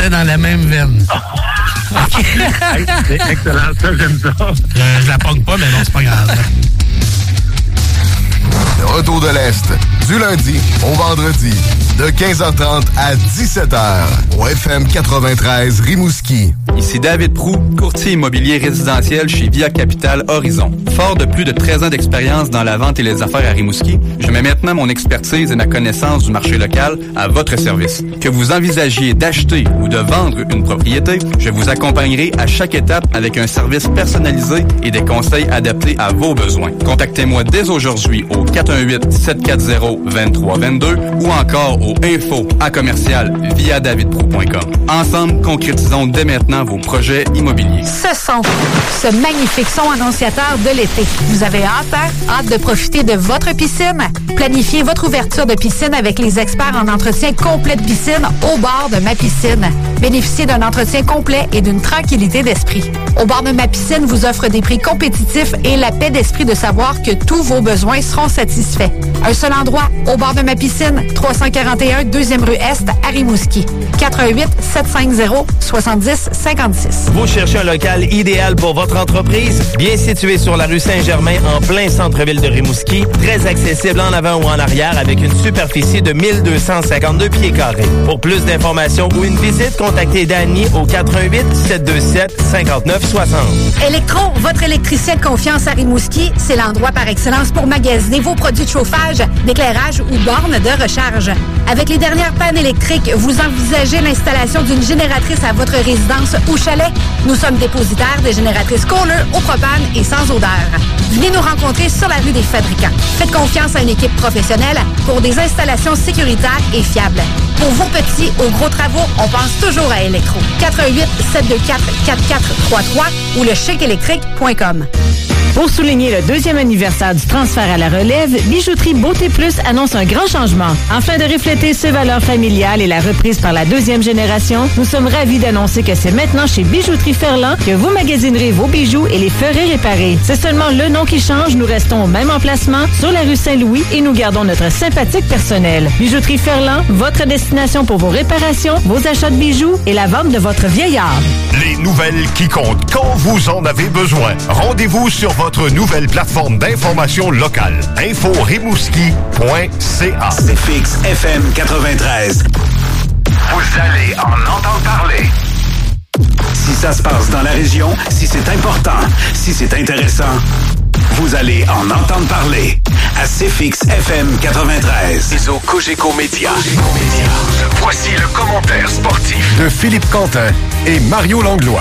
était dans la même veine. Okay. Hey, c'est excellent, ça, j'aime ça. Je la pogne pas, mais non, c'est pas grave. Le retour de l'Est, du lundi au vendredi, de 15h30 à 17h, au FM 93 Rimouski. Ici David Proulx, courtier immobilier résidentiel chez Via Capital Horizon. Fort de plus de 13 ans d'expérience dans la vente et les affaires à Rimouski, je mets maintenant mon expertise et ma connaissance du marché local à votre service. Que vous envisagiez d'acheter ou de vendre une propriété, je vous accompagnerai à chaque étape avec un service personnalisé et des conseils adaptés à vos besoins. Contactez-moi dès aujourd'hui au 418-740-2322 ou encore au info@viadavidproulx.com. Ensemble, concrétisons dès maintenant vos projets immobiliers. Ce magnifique son annonciateur de l'été. Vous avez hâte, hein? Hâte de profiter de votre piscine? Planifiez votre ouverture de piscine avec les experts en entretien complet de piscine au bord de Ma Piscine. Bénéficiez d'un entretien complet et d'une tranquillité d'esprit. Au bord de Ma Piscine vous offre des prix compétitifs et la paix d'esprit de savoir que tous vos besoins seront satisfaits. Un seul endroit, au bord de Ma Piscine, 341 2e rue Est à Rimouski. 418-750-7056. Vous cherchez un local idéal pour votre entreprise? Bien situé sur la rue Saint-Germain, en plein centre-ville de Rimouski, très accessible en avant ou en arrière avec une superficie de 1252 pieds carrés. Pour plus d'informations ou une visite, contactez Danny au 418-727-5960. Électro, votre électricien de confiance à Rimouski, c'est l'endroit par excellence pour magasiner vos produits de chauffage, d'éclairage ou bornes de recharge. Avec les dernières pannes électriques, vous envisagez l'installation d'une génératrice à votre résidence ou chalet? Nous sommes dépositaires des génératrices Kohler au propane et sans odeur. Venez nous rencontrer sur la rue des Fabricants. Faites confiance à une équipe professionnelle pour des installations sécuritaires et fiables. Pour vos petits ou gros travaux, on pense toujours à Électro. 418-724-4433 ou lechicelélectrique.com. Pour souligner le 2e anniversaire du transfert à la relève, Bijouterie Beauté Plus annonce un grand changement. Afin de refléter ses valeurs familiales et la reprise par la 2e génération, nous sommes ravis d'annoncer que c'est maintenant chez Bijouterie Ferland que vous magasinerez vos bijoux et les ferez réparer. C'est seulement le nom qui change, nous restons au même emplacement sur la rue Saint-Louis et nous gardons notre sympathique personnel. Bijouterie Ferland, votre destination pour vos réparations, vos achats de bijoux et la vente de votre vieil art. Les nouvelles qui comptent quand vous en avez besoin. Rendez-vous sur votre nouvelle plateforme d'information locale. inforimouski.ca. C'est fixe FM 93. Vous allez en entendre parler. Si ça se passe dans la région, si c'est important, si c'est intéressant, vous allez en entendre parler. À CFX FM 93. Et au Cogeco Média. Voici le commentaire sportif de Philippe Quentin et Mario Langlois.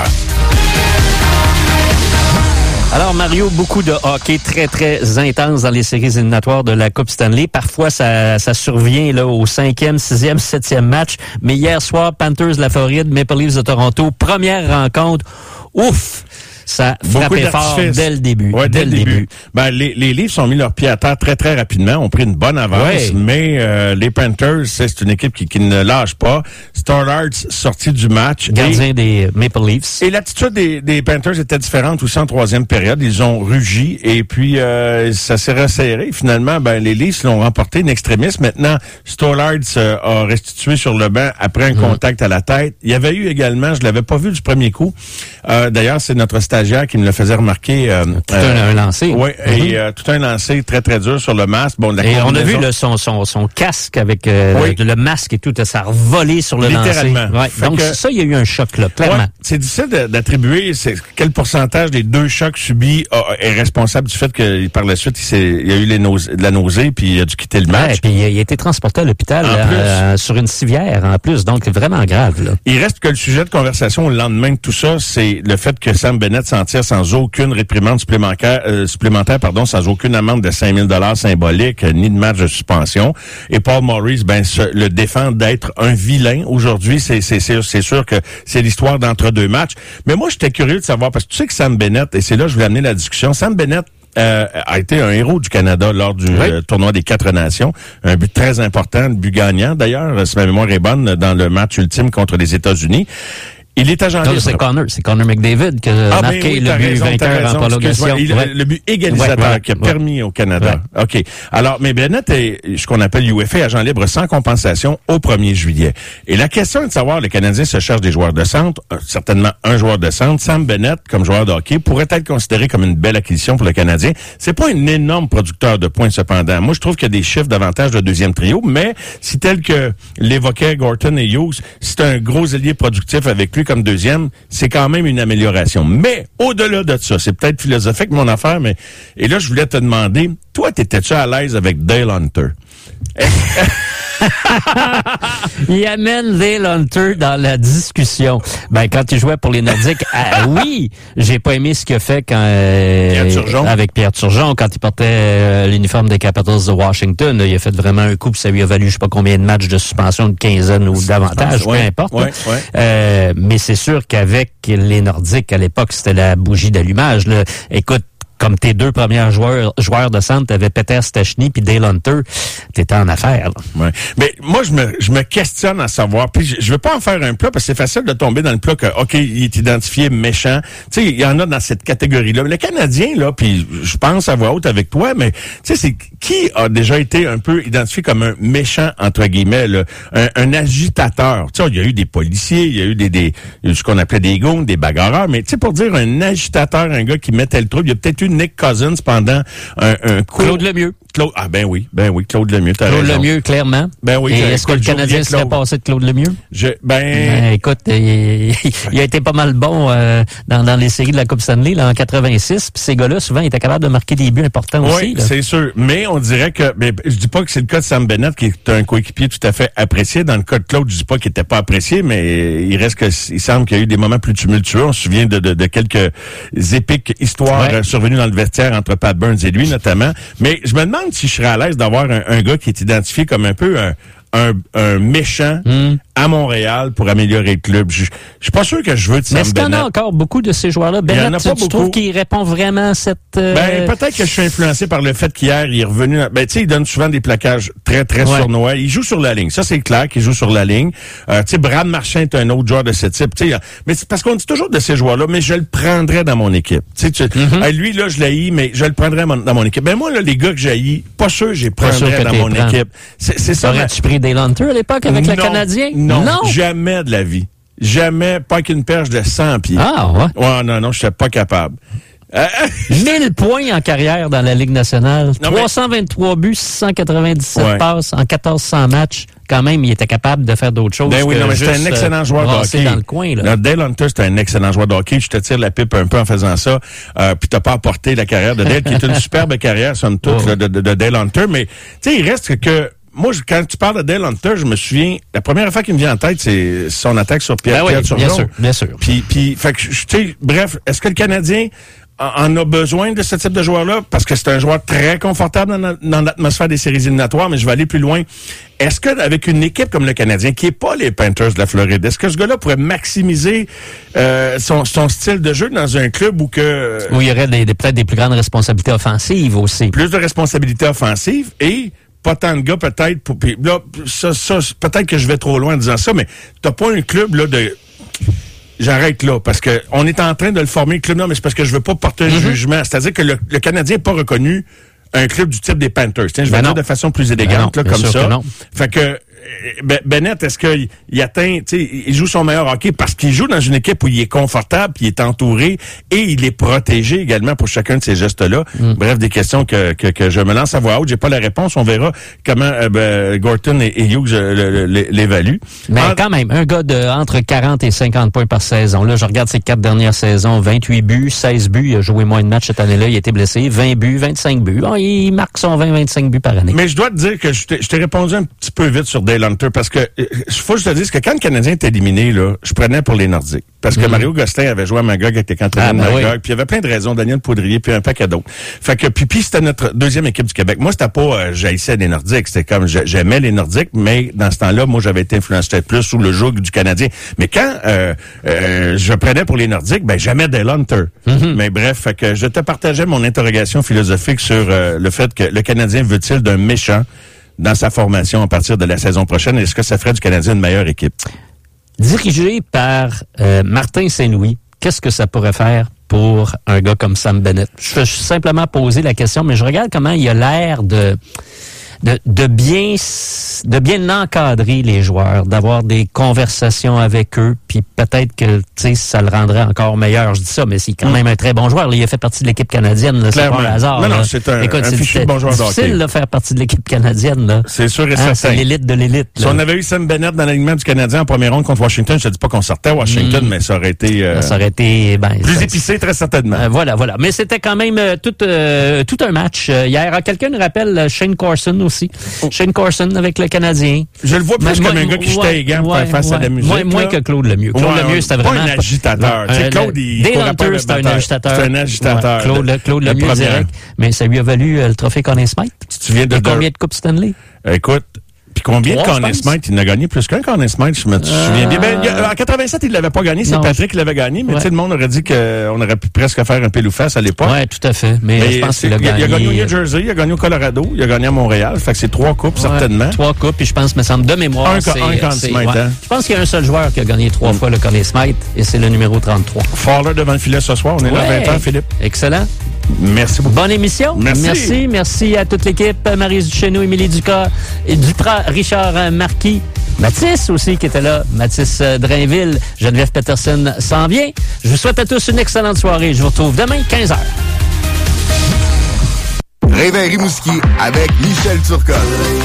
Alors, Mario, beaucoup de hockey très, très intense dans les séries éliminatoires de la Coupe Stanley. Parfois, ça survient là au 5e, 6e, 7e match. Mais hier soir, Panthers de la Floride, Maple Leafs de Toronto, première rencontre. Ouf! Ça frappait fort dès le début. Ouais, dès le début. Ben, les Leafs ont mis leur pied à terre très, très rapidement, ont pris une bonne avance, mais les Panthers, c'est une équipe qui ne lâche pas. Stolarz sorti du match. Gardien des Maple Leafs. Et l'attitude des Panthers était différente aussi en 3e période. Ils ont rugi et puis ça s'est resserré. Finalement, ben les Leafs l'ont remporté in extremis. Maintenant, Stolarz a restitué sur le banc après un contact à la tête. Il y avait eu également, je l'avais pas vu du premier coup. D'ailleurs, c'est notre stagiaire qui me le faisait remarquer. Tout un lancer. Oui, et tout un lancer très, très dur sur le masque. Bon, et on a vu son casque avec le masque et tout, ça a revolé sur le lancer. Littéralement. Ouais. Donc ça, il y a eu un choc, là, clairement. Ouais, c'est difficile d'attribuer quel pourcentage des 2 chocs subis est responsable du fait que par la suite, il y a eu de la nausée puis il a dû quitter le match. Ouais, puis il a été transporté à l'hôpital sur une civière en plus, donc vraiment grave. Là. Il reste que le sujet de conversation au lendemain de tout ça, c'est le fait que Sam Bennett s'en tire sans aucune réprimande supplémentaire, sans aucune amende de 5 000 $ symbolique, ni de match de suspension. Et Paul Maurice, le défend d'être un vilain. Aujourd'hui, c'est sûr que c'est l'histoire d'entre-deux matchs. Mais moi, j'étais curieux de savoir, parce que tu sais que Sam Bennett, et c'est là que je voulais amener la discussion, Sam Bennett a été un héros du Canada lors du tournoi des 4 nations. Un but très important, un but gagnant d'ailleurs, si ma mémoire est bonne, dans le match ultime contre les États-Unis. Il est agent libre. C'est Connor McDavid qui a marqué le but vainqueur en prolongation. Le but égalisateur qui a permis au Canada. Ouais. OK. Alors, mais Bennett est ce qu'on appelle UFA, agent libre sans compensation au 1er juillet. Et la question est de savoir, le Canadien se cherche des joueurs de centre, certainement un joueur de centre. Sam Bennett, comme joueur de hockey, pourrait être considéré comme une belle acquisition pour le Canadien. C'est pas un énorme producteur de points, cependant. Moi, je trouve qu'il y a des chiffres d'avantage de deuxième trio, mais si tel que l'évoquaient Gorton et Hughes, c'est un gros ailier productif avec lui comme deuxième, c'est quand même une amélioration. Mais, au-delà de ça, c'est peut-être philosophique mon affaire, mais, et là, je voulais te demander, toi, t'étais-tu à l'aise avec Dale Hunter? Il amène Dale Hunter dans la discussion. Ben, quand il jouait pour les Nordiques, oui, j'ai pas aimé ce qu'il a fait quand Pierre Turgeon. Avec Pierre Turgeon, quand il portait l'uniforme des Capitals de Washington. Là, il a fait vraiment un coup, puis ça lui a valu je sais pas combien de matchs de suspension, une quinzaine ou davantage, peu importe. Mais c'est sûr qu'avec les Nordiques, à l'époque, c'était la bougie d'allumage. Là. Écoute, comme tes deux premiers joueurs de centre, t'avais Peter Stechny puis Dale Hunter, t'étais en affaire. Ouais. Mais moi, je me questionne à savoir, puis je veux pas en faire un plat, parce que c'est facile de tomber dans le plat que, OK, il est identifié méchant. Tu sais, il y en a dans cette catégorie-là. Mais le Canadien, là, puis je pense à voix haute avec toi, mais tu sais, c'est qui a déjà été un peu identifié comme un méchant, entre guillemets, là, un agitateur. Tu sais, il y a eu des policiers, il y a eu ce qu'on appelait des goons, des bagarreurs, mais tu sais, pour dire un agitateur, un gars qui mettait le trouble, il y a peut-être eu Nick Cousins pendant un cours. Claude Lemieux. Ben oui, Claude Lemieux, t'as raison. Claude Lemieux, clairement. Ben oui. Et est-ce que le Canadien serait passé de Claude Lemieux? Écoute, il a été pas mal bon dans les séries de la Coupe Stanley là, en 86, puis ces gars-là, souvent, ils étaient capables de marquer des buts importants aussi. Oui, c'est sûr. Mais on dirait que, je dis pas que c'est le cas de Sam Bennett, qui est un coéquipier tout à fait apprécié. Dans le cas de Claude, je dis pas qu'il était pas apprécié, mais il reste il semble qu'il y a eu des moments plus tumultueux. On se souvient de quelques épiques histoires survenues dans le vestiaire entre Pat Burns et lui, notamment. Mais je me demande si je serais à l'aise d'avoir un gars qui est identifié comme un peu un méchant à Montréal pour améliorer le club. Je suis pas sûr que je veux de Sam Bennett. Mais est-ce qu'il y en a encore beaucoup de ces joueurs-là? Bennett, tu trouves qu'il répond vraiment à cette... peut-être que je suis influencé par le fait qu'hier, il est revenu... tu sais, il donne souvent des plaquages très, très sournois. Il joue sur la ligne. Ça, c'est clair qu'il joue sur la ligne. Tu sais, Brad Marchand est un autre joueur de ce type. Tu sais, mais c'est parce qu'on dit toujours de ces joueurs-là, mais je le prendrais dans mon équipe. Tu sais, lui, là, je l'haïs, mais je le prendrais dans mon équipe. Ben moi, là, les gars que j'haïs, pas sûr que je les prendrais dans mon équipe. C'est ça. Aurais-tu pris Dale Hunter à l'époque avec le Canadien? Non, jamais de la vie. Jamais, pas qu'une perche de 100 pieds. Ah, ouais? Ouais, non, je suis pas capable. 1000 points en carrière dans la Ligue nationale. 323 buts, 697 passes en 1400 matchs. Quand même, il était capable de faire d'autres choses. Ben oui, non, mais c'était un excellent joueur de hockey. Dans le coin, là. Dale Hunter, c'était un excellent joueur de hockey. Je te tire la pipe un peu en faisant ça. Puis t'as pas apporté la carrière de Dale, qui est une superbe carrière, somme toute, là, de Dale Hunter. Mais, tu sais, il reste que moi, quand tu parles de Dale Hunter, je me souviens, la première affaire qui me vient en tête, c'est son attaque sur Pierre Turgeon. Bien sûr. Puis, fait que, tu sais, bref, est-ce que le Canadien en a besoin de ce type de joueur-là? Parce que c'est un joueur très confortable dans l'atmosphère des séries éliminatoires, mais je vais aller plus loin. Est-ce que avec une équipe comme le Canadien, qui est pas les Panthers de la Floride, est-ce que ce gars-là pourrait maximiser son style de jeu dans un club où il y aurait peut-être des plus grandes responsabilités offensives aussi? Plus de responsabilités offensives et pas tant de gars peut-être là, ça peut-être que je vais trop loin en disant ça, mais t'as pas un club là de... J'arrête là, parce que on est en train de le former, le club. Non, mais c'est parce que je veux pas porter un jugement. C'est-à-dire que le Canadien n'est pas reconnu un club du type des Panthers. Tiens, je vais dire de façon plus élégante, là, comme ça. Fait que Bennett, est-ce qu'il atteint, tu sais, il joue son meilleur hockey parce qu'il joue dans une équipe où il est confortable, puis il est entouré et il est protégé également pour chacun de ces gestes-là. Bref, des questions que je me lance à voix haute. J'ai pas la réponse. On verra comment Gorton et Hughes l'évaluent. Mais quand même, un gars de entre 40 et 50 points par saison. Là, je regarde ses 4 dernières saisons. 28 buts, 16 buts. Il a joué moins de matchs cette année-là. Il a été blessé. 20 buts, 25 buts. Oh, il marque son 20-25 buts par année. Mais je dois te dire que je t'ai répondu un petit peu vite sur Dale Hunter parce que faut que je te dise que quand le Canadien est éliminé, là, je prenais pour les Nordiques. Parce que Mario Gostin avait joué à Magog avec les Canadiens de Magog, puis il y avait plein de raisons, Daniel Poudrier, puis un paquet d'autres. Fait que puis c'était notre deuxième équipe du Québec. Moi, c'était pas j'haïssais les Nordiques, c'était comme j'aimais les Nordiques, mais dans ce temps-là, moi j'avais été influencé peut-être plus sous le joug du Canadien. Mais quand je prenais pour les Nordiques, ben j'aimais Dale Hunter. Mais bref, fait que je te partageais mon interrogation philosophique sur le fait que le Canadien veut-il d'un méchant dans sa formation à partir de la saison prochaine? Est-ce que ça ferait du Canadien une meilleure équipe? dirigé par Martin Saint-Louis, qu'est-ce que ça pourrait faire pour un gars comme Sam Bennett? Je vais simplement poser la question, mais je regarde comment il a l'air de bien encadrer les joueurs, d'avoir des conversations avec eux, puis peut-être que ça le rendrait encore meilleur. Je dis ça, mais c'est quand même un très bon joueur. Là, il a fait partie de l'équipe canadienne. Là, c'est pas un hasard. Non, c'est un fichu bon joueur de hockey. C'est difficile de faire partie de l'équipe canadienne. Là. C'est sûr et certain. C'est l'élite de l'élite. Si on avait eu Sam Bennett dans l'alignement du Canadien en première ronde contre Washington, je te dis pas qu'on sortait à Washington, mais ça aurait été plus épicé, très certainement. Voilà. Mais c'était quand même tout un match. Hier, quelqu'un nous rappelle Shane Corson aussi. Shane Corson avec le Canadien. Je le vois plus comme un gars qui jetait les gants pour faire face à la musique. Moins que Claude Lemieux. Claude Lemieux, c'était vraiment... Pas un agitateur. Claude, il Dale Hunter, c'était un agitateur. C'est un agitateur. Claude Lemieux direct. Mais ça lui a valu le trophée Conn Smythe. Tu te souviens de combien de Coupes Stanley? Écoute... Puis combien de Conn Smythe? Il en a gagné plus qu'un Conn Smythe, je me souviens bien. En 87, il l'avait pas gagné. C'est Patrick qui l'avait gagné. Mais tu sais, le monde aurait dit qu'on aurait pu presque faire un pile ou face à l'époque. Oui, tout à fait. Mais je pense qu'il a gagné. Il a gagné au New Jersey, il a gagné au Colorado, il a gagné à Montréal. Fait que c'est 3 coupes, certainement. 3 coupes, puis je pense, me semble, de mémoire. Un Conn Smythe, hein? Je pense qu'il y a un seul joueur qui a gagné 3 fois le Conn Smythe, et c'est le numéro 33. Fowler devant le filet ce soir. On est là à 20h, Philippe. Excellent. Merci beaucoup. Bonne émission. Merci à toute l'équipe. Maryse Duchesneau, Émilie Duprat, Richard Marquis, Mathis aussi qui était là, Mathis Drainville, Geneviève Peterson s'en vient. Je vous souhaite à tous une excellente soirée. Je vous retrouve demain, 15h. Réveil Rimouski avec Michel Turcotte.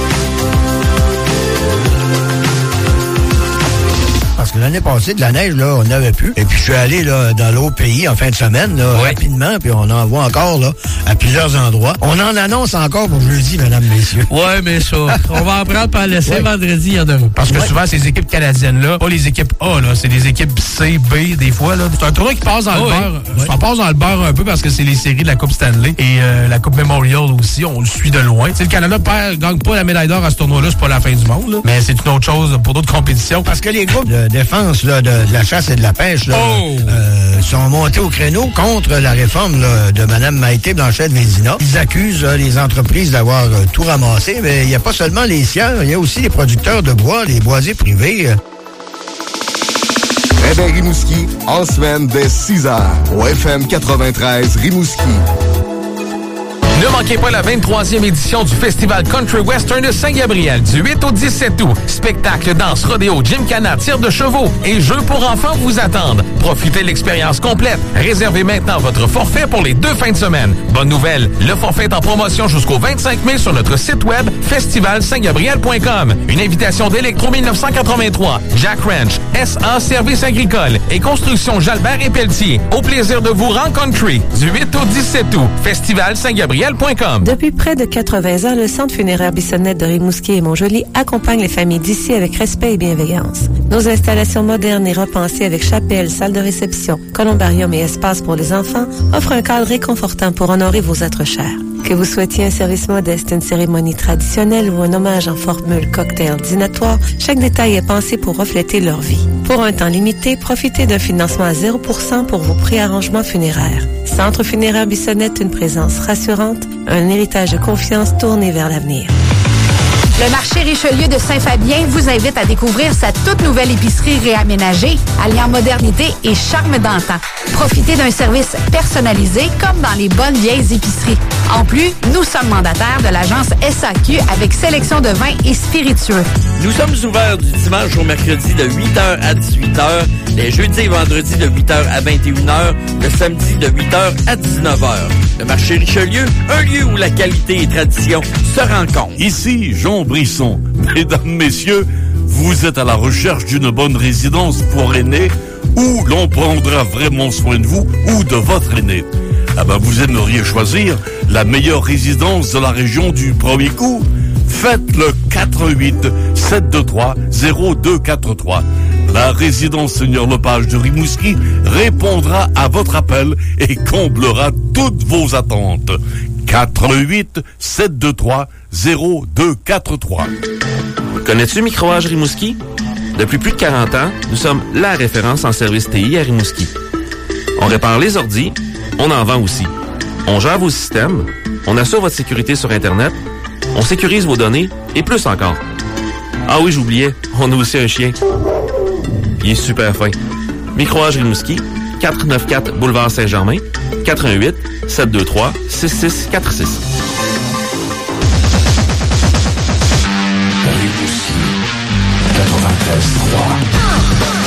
Parce que l'année passée, de la neige, là, on n'avait plus. Et puis, je suis allé là, dans l'autre pays en fin de semaine, là, rapidement, puis on en voit encore là, à plusieurs endroits. On en annonce encore pour jeudi, mesdames, messieurs. Ouais, mais ça, on va en prendre par laisser vendredi, il y en a. Parce que souvent, ces équipes canadiennes-là, pas les équipes A, là, c'est des équipes C, B, des fois. Là. C'est un tournoi qui passe dans le beurre. On passe dans le beurre un peu parce que c'est les séries de la Coupe Stanley et la Coupe Memorial aussi, on le suit de loin. T'sais, le Canada gagne pas la médaille d'or à ce tournoi-là, c'est pas la fin du monde. Là. Mais c'est une autre chose pour d'autres compétitions. Parce que les groupes de défense là, de la chasse et de la pêche là, sont montés au créneau contre la réforme là, de Mme Maïté Blanchette-Vézina. Ils accusent les entreprises d'avoir tout ramassé, mais il n'y a pas seulement les sieurs, il y a aussi les producteurs de bois, les boisiers privés. Réveil Rimouski, en semaine dès 6h, au FM 93 Rimouski. Ne manquez pas la 23e édition du Festival Country Western de Saint-Gabriel du 8 au 17 août. Spectacle, danse, rodéo, gymkhana, tir de chevaux et jeux pour enfants vous attendent. Profitez de l'expérience complète. Réservez maintenant votre forfait pour les 2 fins de semaine. Bonne nouvelle, le forfait est en promotion jusqu'au 25 mai sur notre site web festivalsaintgabriel.com. Une invitation d'Electro 1983, Jack Ranch, SA Services agricoles et Construction Jalbert et Pelletier. Au plaisir de vous rencontrer du 8 au 17 août. Festivalsaintgabriel.com. Depuis près de 80 ans, le Centre funéraire Bissonnette de Rimouski et Montjoly accompagne les familles d'ici avec respect et bienveillance. Nos installations modernes et repensées avec chapelle, salle de réception, columbarium et espace pour les enfants offrent un cadre réconfortant pour honorer vos êtres chers. Que vous souhaitiez un service modeste, une cérémonie traditionnelle ou un hommage en formule cocktail dînatoire, chaque détail est pensé pour refléter leur vie. Pour un temps limité, profitez d'un financement à 0% pour vos préarrangements funéraires. Centre funéraire Bissonnette, une présence rassurante, un héritage de confiance tourné vers l'avenir. Le marché Richelieu de Saint-Fabien vous invite à découvrir sa toute nouvelle épicerie réaménagée, alliant modernité et charme d'antan. Profitez d'un service personnalisé comme dans les bonnes vieilles épiceries. En plus, nous sommes mandataires de l'agence SAQ avec sélection de vins et spiritueux. Nous sommes ouverts du dimanche au mercredi de 8h à 18h, les jeudis et vendredis de 8h à 21h, le samedi de 8h à 19h. Le marché Richelieu, un lieu où la qualité et tradition se rencontrent. Ici, Jean Brisson. Mesdames, messieurs, vous êtes à la recherche d'une bonne résidence pour aînés où l'on prendra vraiment soin de vous ou de votre aîné. Ah ben, vous aimeriez choisir la meilleure résidence de la région du premier coup? Faites le 418-723-0243. La résidence Seigneur Lepage de Rimouski répondra à votre appel et comblera toutes vos attentes. 418-723-0243. Connais-tu Microage Rimouski? Depuis plus de 40 ans, nous sommes la référence en service TI à Rimouski. On répare les ordis, on en vend aussi. On gère vos systèmes, on assure votre sécurité sur Internet, on sécurise vos données et plus encore. Ah oui, j'oubliais, on a aussi un chien. Il est super fin. Micro-Age Rimouski, 494 Boulevard Saint-Germain, 88 723 6646. Rimouski, 93.3.